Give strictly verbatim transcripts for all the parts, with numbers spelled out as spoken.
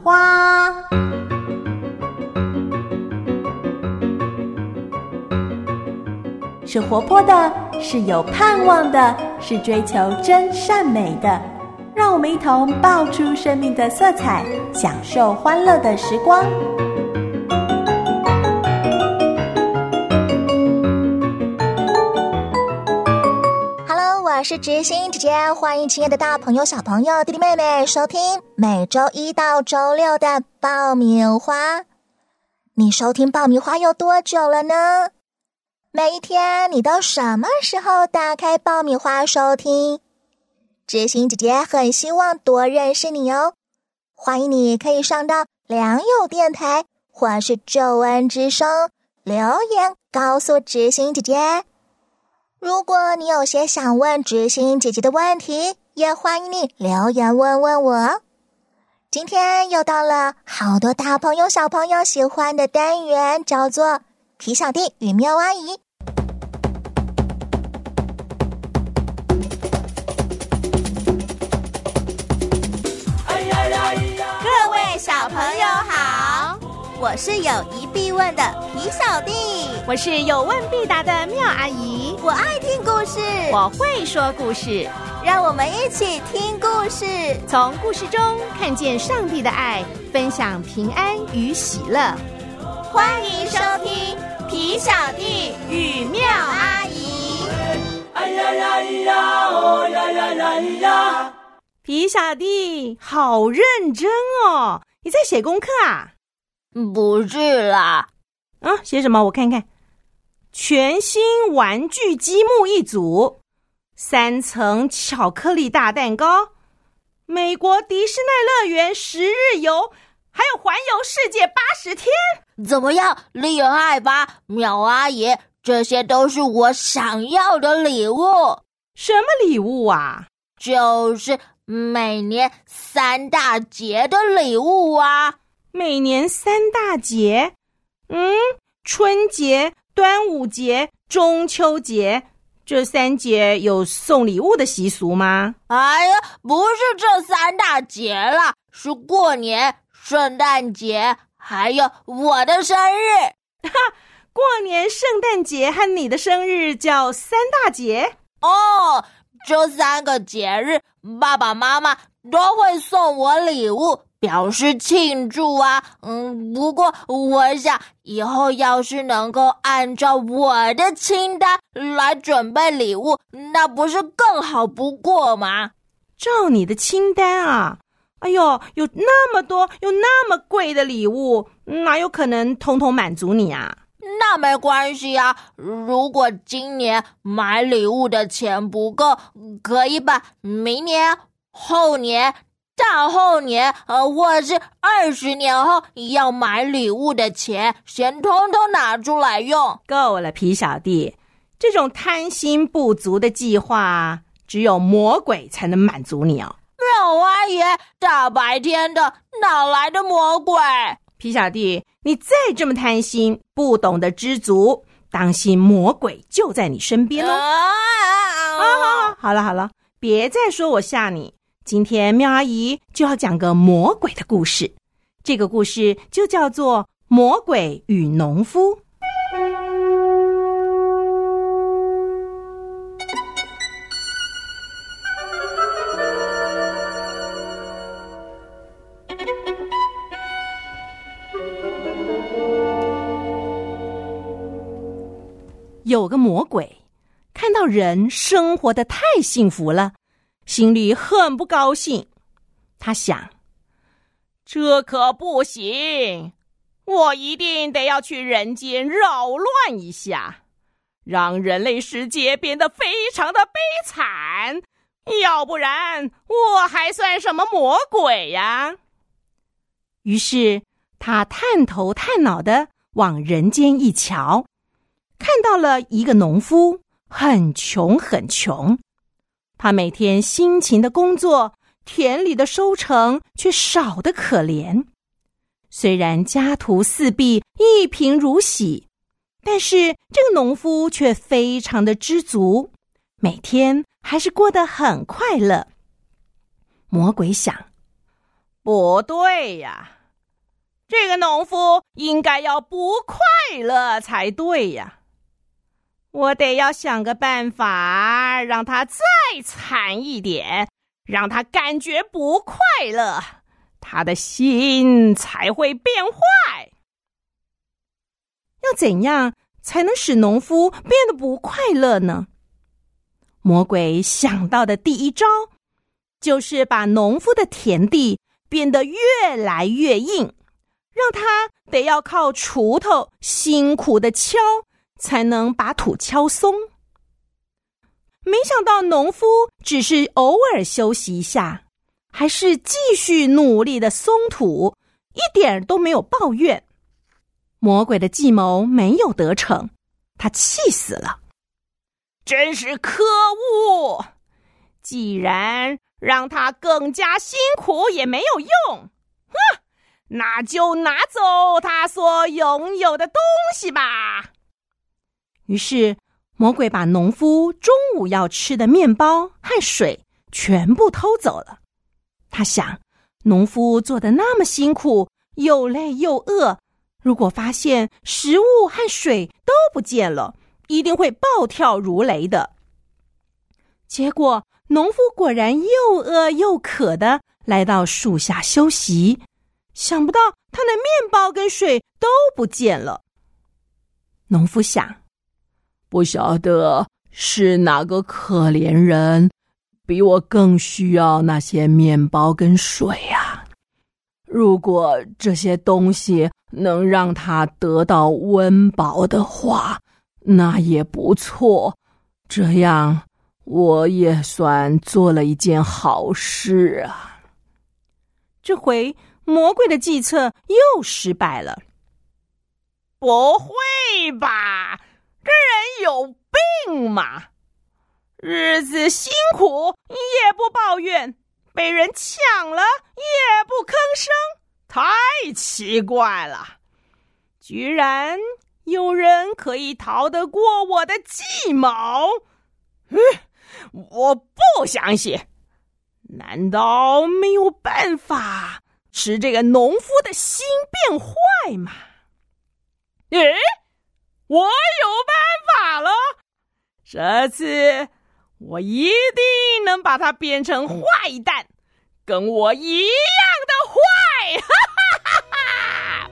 花。是活泼的，是有盼望的，是追求真善美的。让我们一同爆出生命的色彩，享受欢乐的时光。 Hello， 我是知心姐姐，欢迎亲爱的大朋友、小朋友、弟弟妹妹收听每周一到周六的爆米花。你收听爆米花有多久了呢？每一天你都什么时候打开爆米花收听？知心姐姐很希望多认识你哦，欢迎你可以上到良友电台或是救恩之声留言告诉知心姐姐。如果你有些想问知心姐姐的问题，也欢迎你留言问问我。今天又到了好多大朋友小朋友喜欢的单元，叫做皮小弟与妙阿姨。 各位小朋友好，我是有疑必问的皮小弟， 我是有问必答的妙阿姨， 我爱听故事， 我会说故事， 让我们一起听故事， 从故事中看见上帝的爱，分享平安与喜乐。 欢迎收听皮小弟与妙阿姨。 哎呀呀呀，哦呀呀呀呀！ 皮小弟好认真哦，你在写功课啊？ 不是啦。 啊，写什么？我看看。全新玩具积木一组，三层巧克力大蛋糕，美国迪士尼乐园十日游，还有环游世界八十天。 怎么样，厉害吧，妙阿姨？这些都是我想要的礼物。 什么礼物啊？ 就是每年三大节的礼物啊。 每年三大节？嗯，春节、端午节、中秋节，这三节有送礼物的习俗吗？ 哎呀，不是这三大节啦，是过年、圣诞节，还有我的生日。 哈，过年、圣诞节和你的生日叫三大节？ 哦，这三个节日，爸爸妈妈都会送我礼物，表示庆祝啊。嗯，不过我想以后要是能够按照我的清单来准备礼物，那不是更好不过吗？ 照你的清单啊？哎呦，有那么多，有那么贵的礼物，哪有可能统统满足你啊？ 那没关系啊，如果今年买礼物的钱不够，可以把明年、后年、大后年，呃，或者是二十年后要买礼物的钱，先通通拿出来用。 够了，皮小弟，这种贪心不足的计划，只有魔鬼才能满足你哦。 妙阿姨，大白天的，哪来的魔鬼？ 皮小弟，你再这么贪心，不懂得知足，当心魔鬼就在你身边哦。啊，好好好，好了好了，别再说我吓你。今天妙阿姨就要讲个魔鬼的故事，这个故事就叫做《魔鬼与农夫》。有个魔鬼看到人生活得太幸福了，心里很不高兴。他想，这可不行，我一定得要去人间扰乱一下，让人类世界变得非常的悲惨，要不然我还算什么魔鬼呀？于是他探头探脑地往人间一瞧，看到了一个农夫，很穷很穷。他每天辛勤的工作，田里的收成却少得可怜。虽然家徒四壁，一贫如洗，但是这个农夫却非常的知足，每天还是过得很快乐。魔鬼想， 不对呀，这个农夫应该要不快乐才对呀。我得要想个办法，让他再惨一点，让他感觉不快乐，他的心才会变坏。要怎样才能使农夫变得不快乐呢？魔鬼想到的第一招，就是把农夫的田地变得越来越硬，让他得要靠锄头辛苦的敲，才能把土敲松。没想到农夫只是偶尔休息一下，还是继续努力的松土，一点都没有抱怨。魔鬼的计谋没有得逞，他气死了。真是可恶！既然让他更加辛苦也没有用，哼，那就拿走他所拥有的东西吧。于是魔鬼把农夫中午要吃的面包和水全部偷走了。他想，农夫做得那么辛苦，又累又饿，如果发现食物和水都不见了，一定会暴跳如雷的。结果农夫果然又饿又渴的来到树下休息，想不到他的面包跟水都不见了。农夫想，不晓得是哪个可怜人比我更需要那些面包跟水啊！如果这些东西能让他得到温饱的话，那也不错，这样我也算做了一件好事啊。这回魔鬼的计策又失败了。不会吧，这人有病吗？日子辛苦也不抱怨，被人抢了也不吭声，太奇怪了。居然有人可以逃得过我的计谋？嗯，我不相信。难道没有办法使这个农夫的心变坏吗？诶，我有办法了！这次我一定能把他变成坏蛋，跟我一样的坏！哈哈哈哈！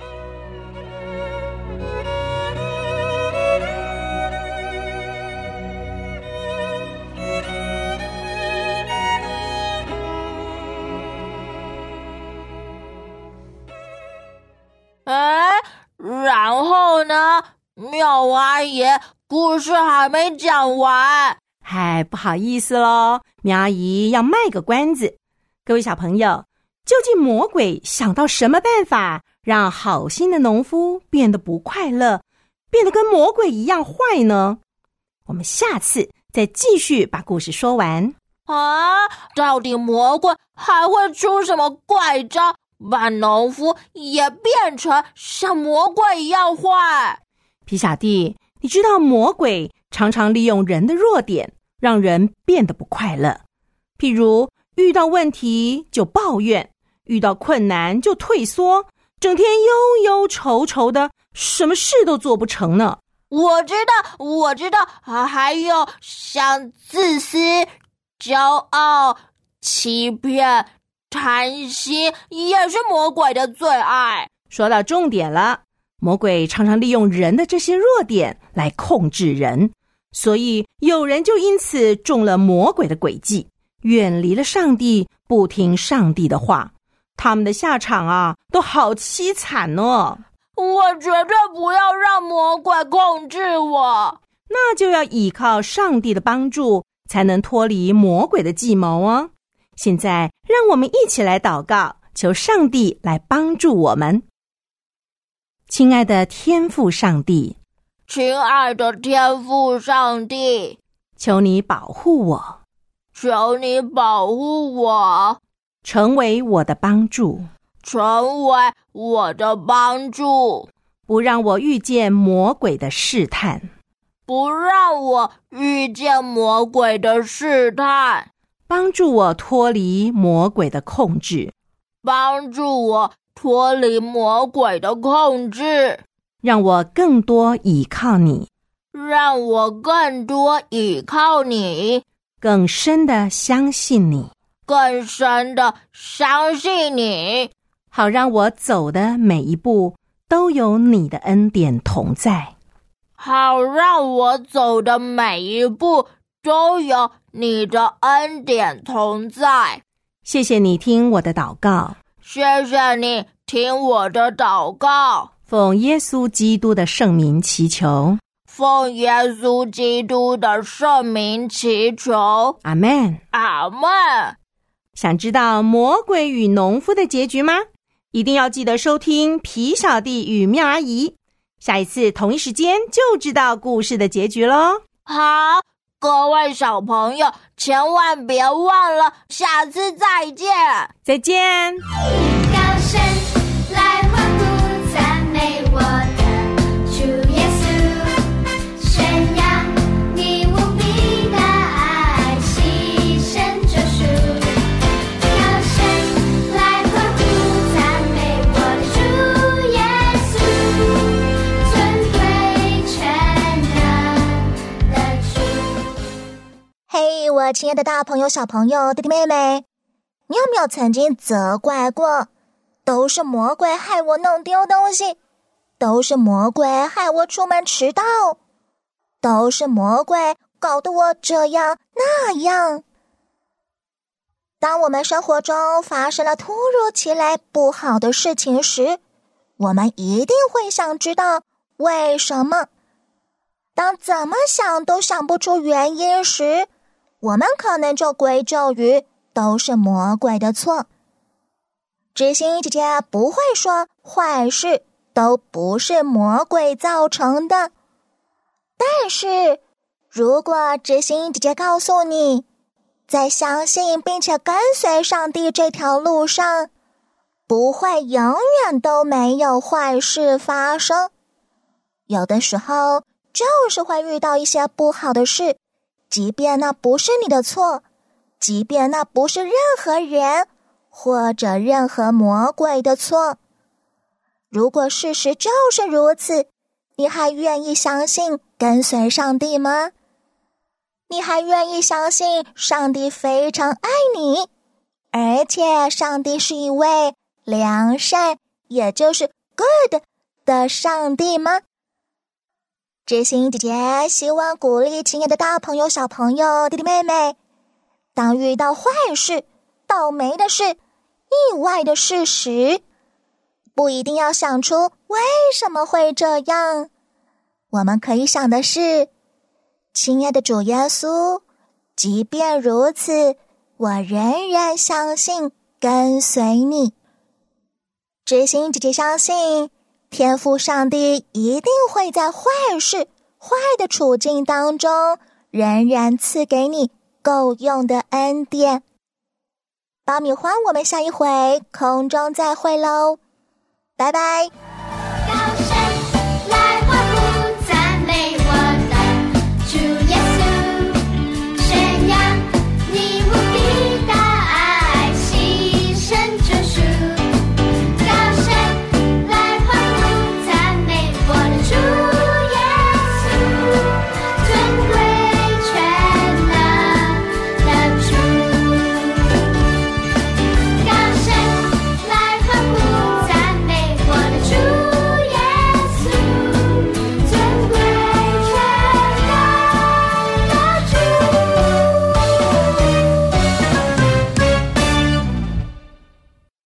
哎，然后呢？妙阿姨，故事还没讲完。 嗨，不好意思咯，苗阿姨要卖个关子。各位小朋友，究竟魔鬼想到什么办法，让好心的农夫变得不快乐，变得跟魔鬼一样坏呢？我们下次再继续把故事说完。 啊，到底魔鬼还会出什么怪招，把农夫也变成像魔鬼一样坏？ 皮小弟，你知道魔鬼常常利用人的弱点，让人变得不快乐。譬如遇到问题就抱怨，遇到困难就退缩，整天忧忧愁愁的，什么事都做不成呢。 我知道，我知道，还有像自私、骄傲、欺骗、贪心，也是魔鬼的最爱。 说到重点了，魔鬼常常利用人的这些弱点来控制人，所以有人就因此中了魔鬼的诡计，远离了上帝，不听上帝的话，他们的下场啊，都好凄惨哦。 我绝对不要让魔鬼控制我， 那就要依靠上帝的帮助，才能脱离魔鬼的计谋哦。现在让我们一起来祷告，求上帝来帮助我们。亲爱的天父上帝， 亲爱的天父上帝， 求你保护我， 求你保护我， 成为我的帮助， 成为我的帮助， 不让我遇见魔鬼的试探， 不让我遇见魔鬼的试探， 帮助我脱离魔鬼的控制， 帮助我脱离魔鬼的控制， 让我更多倚靠你， 让我更多倚靠你， 更深的相信你， 更深的相信你， 好让我走的每一步都有你的恩典同在， 好让我走的每一步都有你的恩典同在。 谢谢你听我的祷告， 谢谢你听我的祷告， 奉耶稣基督的圣名祈求， 奉耶稣基督的圣名祈求， 阿们， 阿们。 想知道魔鬼与农夫的结局吗？一定要记得收听皮小弟与妙阿姨，下一次同一时间就知道故事的结局咯。 好，各位小朋友千万别忘了，下次再见。 再见。 高声来欢呼赞美我的主耶稣，宣扬你无比的爱，牺牲救赎。高声来欢呼赞美我的主耶稣，尊贵全能的主。 嘿，我亲爱的大朋友、小朋友、弟弟妹妹，你有没有曾经责怪过？都是魔鬼害我弄丢东西，都是魔鬼害我出门迟到，都是魔鬼搞得我这样那样。当我们生活中发生了突如其来不好的事情时，我们一定会想知道为什么。当怎么想都想不出原因时，我们可能就归咎于都是魔鬼的错。知心姐姐不会说坏事都不是魔鬼造成的，但是如果知心姐姐告诉你，在相信并且跟随上帝这条路上，不会永远都没有坏事发生，有的时候就是会遇到一些不好的事，即便那不是你的错，即便那不是任何人或者任何魔鬼的错。如果事实就是如此，你还愿意相信跟随上帝吗？你还愿意相信上帝非常爱你，而且上帝是一位良善，也就是 good 的上帝吗？知心姐姐希望鼓励亲爱的大朋友、小朋友、弟弟妹妹，当遇到坏事、倒霉的事、意外的事时，不一定要想出为什么会这样，我们可以想的是，亲爱的主耶稣，即便如此，我仍然相信跟随你。知心姐姐相信天父上帝一定会在坏事、坏的处境当中，仍然赐给你够用的恩典。爆米花，我们下一回空中再会喽，拜拜。